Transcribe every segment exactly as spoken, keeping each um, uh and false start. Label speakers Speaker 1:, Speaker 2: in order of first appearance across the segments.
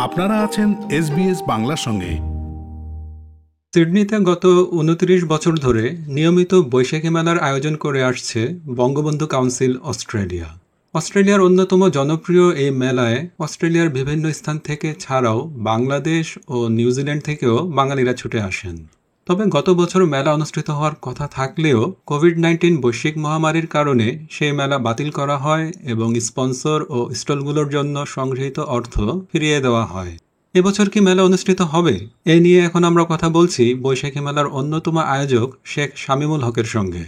Speaker 1: আপনারা আছেন এসবিএস বাংলার সঙ্গে।
Speaker 2: সিডনিতে গত উনত্রিশ বছর ধরে নিয়মিত বৈশাখী মেলার আয়োজন করে আসছে বঙ্গবন্ধু কাউন্সিল অস্ট্রেলিয়া। অস্ট্রেলিয়ার অন্যতম জনপ্রিয় এই মেলায় অস্ট্রেলিয়ার বিভিন্ন স্থান থেকে ছাড়াও বাংলাদেশ ও নিউজিল্যান্ড থেকেও বাঙালিরা ছুটে আসেন। তবে গত বছর মেলা অনুষ্ঠিত হওয়ার কথা থাকলেও কোভিড নাইন্টিন বৈশ্বিক মহামারীর কারণে সেই মেলা বাতিল করা হয় এবং স্পন্সর ও স্টলগুলোর জন্য সংগৃহীত অর্থ ফিরিয়ে দেওয়া হয়। এবছর কি মেলা অনুষ্ঠিত হবে? এ নিয়ে এখন আমরা কথা বলছি বৈশাখী মেলার অন্যতম আয়োজক শেখ শামীমুল হকের সঙ্গে।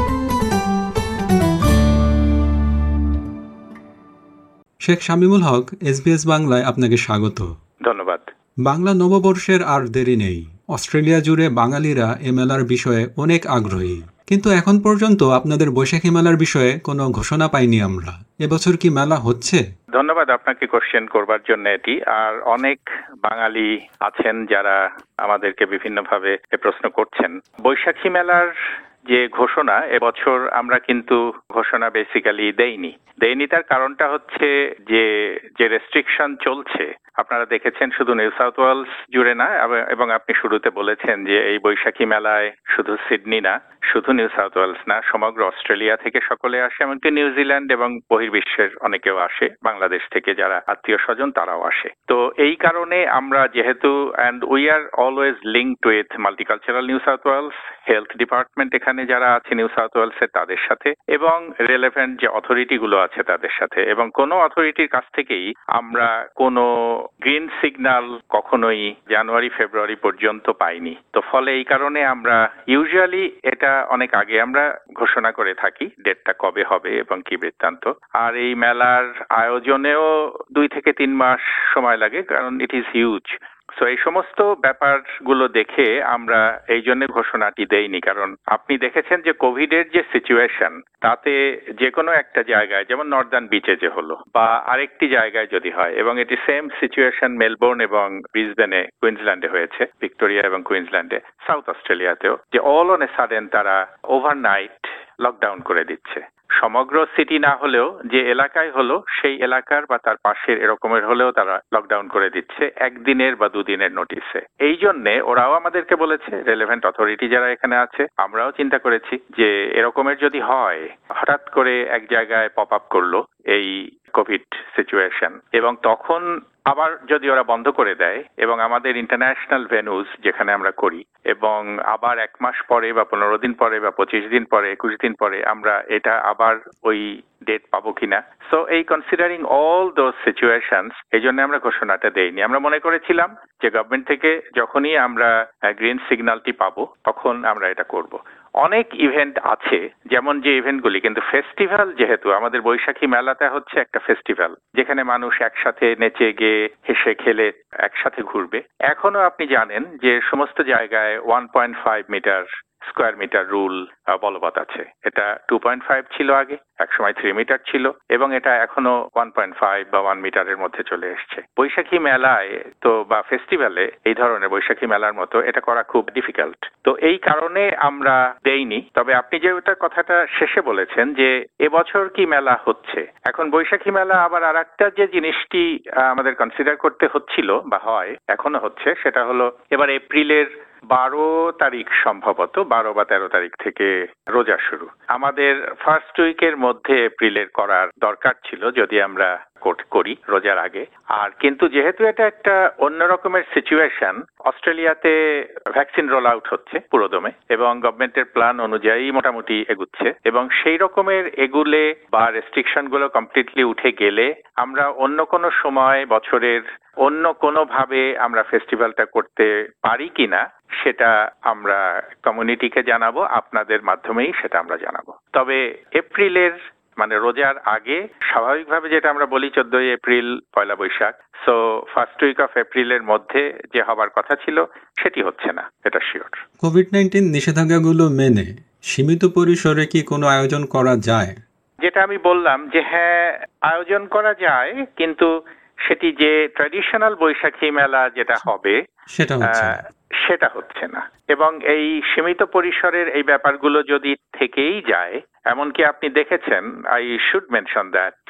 Speaker 2: শেখ শামীমুল হক, এসবিএস বাংলায় আপনাকে স্বাগত।
Speaker 3: ধন্যবাদ।
Speaker 2: বাংলা নববর্ষের আর দেরি নেই। অস্ট্রেলিয়া জুড়ে বাঙালিরা এ মেলার বিষয়ে অনেক আগ্রহী, কিন্তু এখন পর্যন্ত আপনাদের বৈশাখী মেলার বিষয়ে কোনো ঘোষণা পাইনি আমরা। এবছর কি মেলা হচ্ছে?
Speaker 3: ধন্যবাদ আপনাকে কোশ্চেন করবার জন্য। এটি আর অনেক বাঙালি আছেন যারা আমাদেরকে বিভিন্নভাবে এ প্রশ্ন করছেন। বৈশাখী মেলার যে ঘোষণা এবছর আমরা কিন্তু ঘোষণা বেসিক্যালি দেইনি দেইনি তার কারণটা হচ্ছে যে যে রেস্ট্রিকশন চলছে আপনারা দেখেছেন শুধু নিউ সাউথ ওয়েলস জুড়ে না, এবং আপনি শুরুতে বলেছেন যে এই বৈশাখী মেলায় শুধু সিডনি না, শুধু নিউ সাউথ ওয়েলস না, সমগ্র অস্ট্রেলিয়া থেকে সকলে আসে, এমনকি নিউজিল্যান্ড এবং বহির্বিশ্বের অনেকেও আসে, বাংলাদেশ থেকে যারা আত্মীয় স্বজন তারাও আসে। তো এই কারণে আমরা যেহেতু and we are always linked with multicultural New South Wales, health department এখানে যারা আছে নিউ সাউথ ওয়েলসের তাদের সাথে, এবং রিলেভেন্ট যে অথরিটিগুলো আছে তাদের সাথে, এবং কোনো অথরিটির কাছ থেকেই আমরা কোনো গ্রিন সিগন্যাল কখনোই জানুয়ারি ফেব্রুয়ারি পর্যন্ত পাইনি। তো ফলে এই কারণে আমরা ইউজুয়ালি এটা অনেক আগে আমরা ঘোষণা করে থাকি ডেটটা কবে হবে এবং কি বৃত্তান্ত। আর এই মেলার আয়োজনেও দুই থেকে তিন মাস সময় লাগে, কারণ ইট ইজ হিউজ। সো এই সমস্ত ব্যাপারগুলো দেখে আমরা এই জন্য ঘোষণাটি দেইনি, কারণ আপনি দেখেছেন যে কোভিডের যে সিচুয়েশন, তাতে যে কোনো একটা জায়গায় যেমন নর্দার্ন বিচে যে হলো বা আরেকটি জায়গায় যদি হয়, এবং এটি সেম সিচুয়েশন মেলবোর্ন এবং ব্রিসবেনে কুইন্সল্যান্ডে হয়েছে, ভিক্টোরিয়া এবং কুইন্সল্যান্ডে, সাউথ অস্ট্রেলিয়াতেও, যে অল অন এ সাডেন তারা ওভারনাইট লকডাউন করে দিচ্ছে। সমগ্র সিটি না হলেও যে এলাকায় হলো সেই এলাকার বা তার পাশের এরকমের হলেও তারা লকডাউন করে দিচ্ছে একদিনের বা দুদিনের নোটিসে। এই জন্যে ওরাও আমাদেরকে বলেছে, রেলেভেন্ট অথরিটি যারা এখানে আছে, আমরাও চিন্তা করেছি যে এরকমের যদি হয়, হঠাৎ করে এক জায়গায় পপ আপ করলো এই কোভিড সিচুয়েশন, এবং তখন আবার যদি ওরা বন্ধ করে দেয় এবং আমাদের ইন্টারন্যাশনাল ভেন্যুজ যেখানে আমরা করি, এবং আবার এক মাস পরে বা পনেরো দিন পরে বা পঁচিশ দিন পরে একুশ দিন পরে আমরা এটা আবার ওই ডেট পাবো কিনা। সো এই কনসিডারিং অল দোজ সিচুয়েশনস, এই জন্য আমরা ঘোষণাটা দেইনি। আমরা মনে করেছিলাম যে গভর্নমেন্ট থেকে যখনই আমরা গ্রিন সিগন্যালটি পাবো তখন আমরা এটা করব। অনেক ইভেন্ট আছে, যেমন যে ইভেন্টগুলি, কিন্তু ফেস্টিভ্যাল যেহেতু আমাদের বৈশাখী মেলাটা হচ্ছে একটা ফেস্টিভ্যাল যেখানে মানুষ একসাথে নেচে গিয়ে হেসে খেলে একসাথে ঘুরবে। এখনো আপনি জানেন যে সমস্ত জায়গায় one point five metre square metre rule বলবৎ আছে। এটা টু পয়েন্ট ফাইভ ছিল আগে, একসময় থ্রি মিটার ছিল, এবং এটা এখনো ওয়ান পয়েন্ট ফাইভ বা ওয়ান মিটারের মধ্যে চলে এসছে। বৈশাখী মেলায় তো বা ফেস্টিভ্যালে এই ধরনের বৈশাখী মেলার মতো এটা করা খুব ডিফিকাল্ট। তো এই কারণে আমরা দেইনি। তবে আপনি যে ওটা কথাটা শেষে বলেছেন যে এবছর কি মেলা হচ্ছে, এখন বৈশাখী মেলা আবার আর একটা যে জিনিসটি আমাদের কনসিডার করতে হচ্ছিল বা হয় এখনো হচ্ছে, সেটা হলো এবার এপ্রিলের বারো তারিখ, সম্ভবত বারো বা তেরো তারিখ থেকে রোজা শুরু। আমাদের ফার্স্ট উইকের মধ্যে এপ্রিলের করার দরকার ছিল যদি আমরা করি রোজার আগে। আর কিন্তু যেহেতু এটা একটা অন্য রকমের সিচুয়েশন, অস্ট্রেলিয়াতে ভ্যাকসিন রোল আউট হচ্ছে পুরোদমে এবং গভর্নমেন্টের প্ল্যান অনুযায়ী মোটামুটি এগুচ্ছে, এবং সেই রকমের এগুলে বা রেস্ট্রিকশন গুলো কমপ্লিটলি উঠে গেলে আমরা অন্য কোনো সময় বছরের অন্য কোনো ভাবে আমরা ফেস্টিভ্যালটা করতে পারি কিনা সেটা আমরা কমিউনিটিকে জানাবো, আপনাদের মাধ্যমেই সেটা আমরা জানাবো। তবে এপ্রিলের মানে রোজার আগে স্বাভাবিকভাবে যেটা আমরা বলি চোদ্দই April Poila Boishakh, so first week of এপ্রিলের মধ্যে যে হবার কথা ছিল সেটি হচ্ছে না, এটা শিওর।
Speaker 2: কোভিড নাইন্টিন নিষেধাজ্ঞাগুলো মেনে সীমিত পরিসরে কি কোনো আয়োজন করা যায়?
Speaker 3: যেটা আমি বললাম যে হ্যাঁ, আয়োজন করা যায়, কিন্তু সেটি যে ট্র্যাডিশনাল বৈশাখী মেলা যেটা হবে
Speaker 2: সেটা হচ্ছে
Speaker 3: সেটা হচ্ছে না। এবং এই সীমিত পরিসরের এই ব্যাপারগুলো যদি থেকেই যায়, এমনকি আপনি দেখেছেন, I should mention that,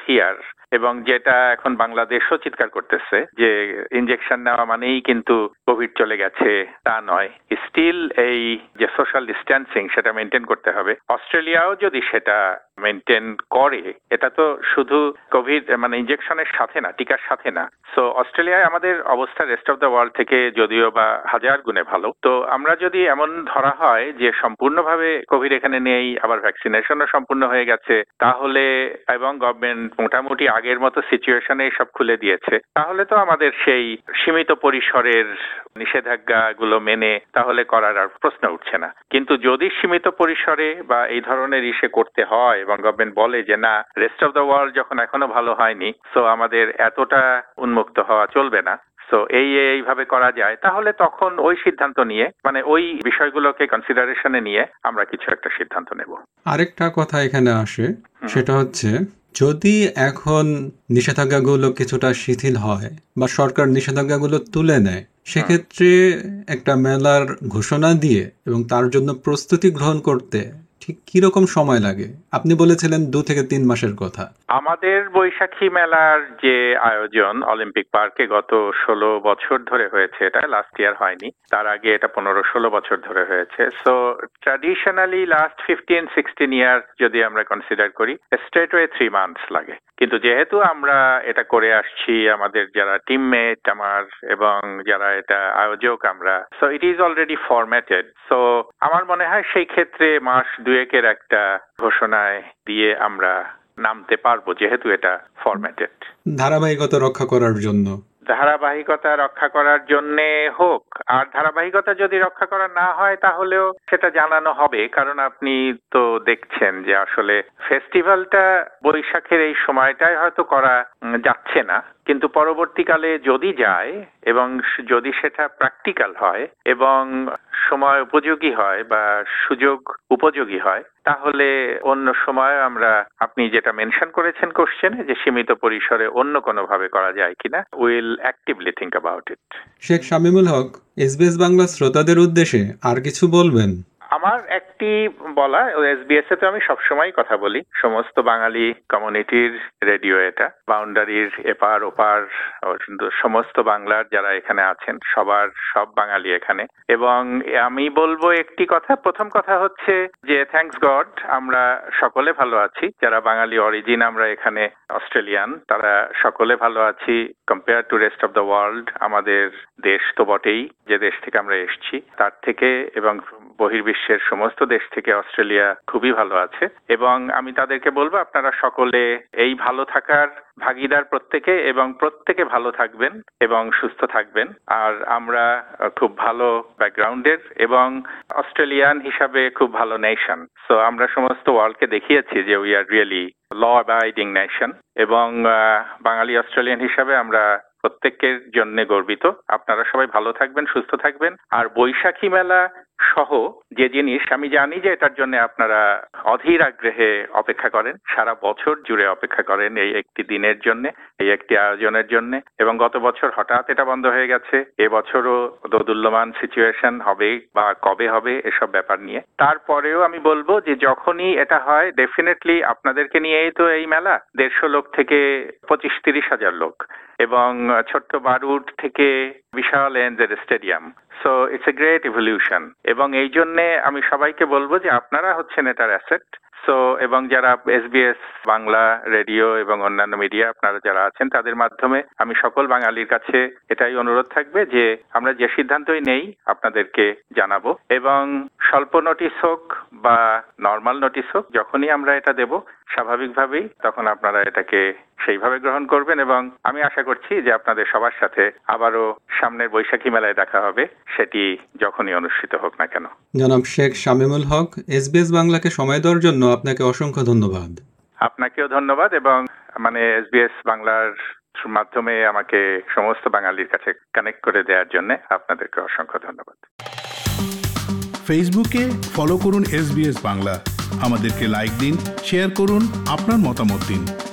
Speaker 3: fear, এবং যেটা এখন বাংলাদেশও চিৎকার করতেছে যে ইনজেকশন নেওয়া মানেই কিন্তু কোভিড চলে গেছে, তা নয়। স্টিল এই যে সোশ্যাল ডিস্টেন্সিং সেটা মেনটেন করতে হবে। অস্ট্রেলিয়াও যদি সেটা মেনটেন করে, এটা তো শুধু কোভিড মানে ইনজেকশনের সাথে না, টিকার সাথে না। সো অস্ট্রেলিয়ায় আমাদের অবস্থা রেস্ট অফ দ্য ওয়ার্ল্ড থেকে যদিও বা হাজার গুণে ভালো। তো আমরা যদি এমন ধরা হয় যে সম্পূর্ণভাবে কোভিড এখানে নেই, আবার ভ্যাকসিনেশনও সম্পূর্ণ হয়ে গেছে, তাহলে এবং গভর্নমেন্ট মোটামুটি আগের মতো সিচুয়েশনে সব খুলে দিয়েছে, তাহলে তো আমাদের সেই সীমিত পরিসরের নিষেধাজ্ঞাগুলো মেনে তাহলে করার আর প্রশ্ন উঠছে না। কিন্তু যদি সীমিত পরিসরে বা এই ধরনের ইসে করতে হয় এবং গভর্নমেন্ট বলে যে না, রেস্ট অফ দ্য ওয়ার্ল্ড যখন এখনো ভালো হয়নি, সো আমাদের এতটা উন্মুক্ত হওয়া চলবে না, তো এই এইভাবে করা যায়, তাহলে তখন ওই সিদ্ধান্ত নিয়ে মানে ওই বিষয়গুলোকে কনসিডারেশনে নিয়ে আমরা কিছু একটা সিদ্ধান্ত নেব।
Speaker 2: আরেকটা কথা এখানে আসে, সেটা হচ্ছে যদি এখন নিষেধাজ্ঞাগুলো কিছুটা শিথিল হয় বা সরকার নিষেধাজ্ঞাগুলো তুলে নেয়, সেক্ষেত্রে একটা মেলার ঘোষণা দিয়ে এবং তার জন্য প্রস্তুতি গ্রহণ করতে ঠিক কিরকম সময় লাগে? আপনি বলেছিলেন দু থেকে তিন মাসের কথা।
Speaker 3: আমাদের বৈশাখী মেলার যে আয়োজন অলিম্পিক পার্কে গত ষোলো বছর ধরে হয়েছে, এটা লাস্ট ইয়ার হয়নি, তার আগে এটা পনেরো ষোলো বছর ধরে হয়েছে। So traditionally last fifteen sixteen year যদি আমরা কনসিডার করি, স্ট্রেটওয়ে থ্রি মান্থস লাগে। কিন্তু যেহেতু আমরা এটা করে আসছি, আমাদের যারা টিমমেট আমার এবং যারা এটা আয়োজক আমরা, so it is already formatted. So আমার মনে হয় সেই ক্ষেত্রে মাস দুয়েকের একটা ঘোষণায় দিয়ে আমরা নামতে পারবো, যেহেতু এটা ফরম্যাটেড।
Speaker 2: ধারাবাহিকতা রক্ষা করার জন্য
Speaker 3: ধারাবাহিকতা রক্ষা করার জন্যে হোক, আর ধারাবাহিকতা যদি রক্ষা করা না হয় তাহলেও সেটা জানানো হবে। কারণ আপনি তো দেখছেন যে আসলে ফেস্টিভ্যালটা বৈশাখের এই সময়টায় হয়তো করা যাচ্ছে না, কিন্তু পরবর্তীকালে যদি যায় এবং যদি সেটা প্র্যাকটিক্যাল হয় এবং সময় উপযোগী হয় বা সুযোগ উপযোগী হয়, তাহলে অন্য সময় আমরা, আপনি যেটা মেনশন করেছেন কোশ্চেনে, যে সীমিত পরিসরে অন্য কোনো ভাবে করা যায় কিনা, will actively think about it.
Speaker 2: Sheikh Shamimul Haque, SBS Bangla শ্রোতাদের উদ্দেশ্যে আর কিছু বলবেন?
Speaker 3: আমার একটি বলা, এসবিএস এ তো আমি সবসময় কথা বলি, সমস্ত বাঙালি কমিউনিটির রেডিও এটা, বাউন্ডারির এপার ওপার সমস্ত বাংলার যারা এখানে আছেন সবার, সব বাঙালি এখানে। এবং আমি বলবো একটি কথা, প্রথম কথা হচ্ছে যে থ্যাঙ্কস গড আমরা সকলে ভালো আছি, যারা বাঙালি অরিজিন আমরা এখানে অস্ট্রেলিয়ান, তারা সকলে ভালো আছি compare to rest of the world. আমাদের দেশ তো বটেই, যে দেশ থেকে আমরা এসেছি তার থেকে এবং বহির্বিশ্বের সমস্ত দেশ থেকে অস্ট্রেলিয়া খুবই ভালো আছে। এবং আমি তাদেরকে বলবো আপনারা সকলে এই ভালো থাকার ভাগিদার প্রত্যেকে, এবং প্রত্যেকে ভালো থাকবেন এবং সুস্থ থাকবেন। আর আমরা খুব ভালো ব্যাকগ্রাউন্ডের এবং অস্ট্রেলিয়ান হিসাবে খুব ভালো নেশন। সো আমরা সমস্ত ওয়ার্ল্ডকে দেখিয়েছি যে we are really law abiding nation, এবং বাঙালি অস্ট্রেলিয়ান হিসাবে আমরা প্রত্যেকের জন্য গর্বিত। আপনারা সবাই ভালো থাকবেন, সুস্থ থাকবেন। আর বৈশাখী মেলা সহ যে জিনিস, আমি জানি যে এটার জন্য আপনারা অধীর আগ্রহে অপেক্ষা করেন, সারা বছর জুড়ে অপেক্ষা করেন এই একটি দিনের জন্য, এই একটি আয়োজনের জন্য। এবং গত বছর হঠাৎ এটা বন্ধ হয়ে গেছে, এবছরও দোদুল্যমান সিচুয়েশন হবে বা কবে হবে এসব ব্যাপার নিয়ে। তারপরেও আমি বলবো যে যখনই এটা হয়, ডেফিনেটলি আপনাদেরকে নিয়েই তো এই মেলা, দেড়শো লোক থেকে পঁচিশ তিরিশ হাজার লোক, এবং ছোট্ট বারুড থেকে বিশাল NZ stadium. So it's a great evolution, এবং এই জন্যে আমি সবাইকে বলবো যে আপনারা হচ্ছেন এটার অ্যাসেট। সো এবং যারা এসবিএস বাংলা রেডিও এবং অন্যান্য মিডিয়া আপনারা যারা আছেন, তাদের মাধ্যমে আমি সকল বাঙালির কাছে এটাই অনুরোধ থাকবে যে আমরা যে সিদ্ধান্তই নেই আপনাদেরকে জানাবো, এবং স্বল্প নোটিশ হোক বা নর্মাল নোটিশ হোক, যখনই আমরা এটা দেব স্বাভাবিকভাবেই তখন আপনারা এটাকে সেইভাবে গ্রহণ করবেন। এবং আমি আশা করছি যে আপনাদের সবার সাথে আবারও সামনের বৈশাখী মেলায় দেখা হবে, সেটি যখনই অনুষ্ঠিত হোক না কেন।
Speaker 2: জনাব শেখ শামীমুল হক, এসবিএস বাংলাকে সময় দেওয়ার জন্য আপনাকে অসংখ্য ধন্যবাদ।
Speaker 3: আপনাকেও ধন্যবাদ, এবং মানে এসবিএস বাংলার মাধ্যমে আমাকে সমস্ত বাঙালির কাছে কানেক্ট করে দেওয়ার জন্য আপনাদেরকে অসংখ্য ধন্যবাদ।
Speaker 1: ফেসবুকে ফলো করুন এসবিএস বাংলা, আমাদেরকে লাইক দিন, শেয়ার করুন, আপনার মতামত দিন।